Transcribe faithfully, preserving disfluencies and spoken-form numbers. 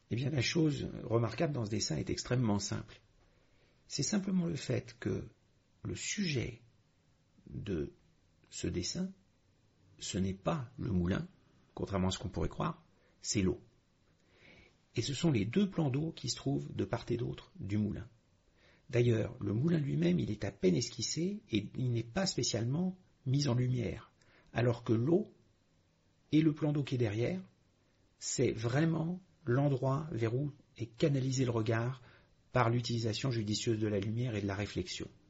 Eh bien, la chose remarquable dans ce dessin est extrêmement simple. C'est simplement le fait que le sujet de ce dessin, ce n'est pas le moulin, contrairement à ce qu'on pourrait croire, c'est l'eau. Et ce sont les deux plans d'eau qui se trouvent de part et d'autre du moulin. D'ailleurs, le moulin lui-même, il est à peine esquissé et il n'est pas spécialement mis en lumière, alors que l'eau et le plan d'eau qui est derrière, c'est vraiment l'endroit vers où est canalisé le regard par l'utilisation judicieuse de la lumière et de la réflexion.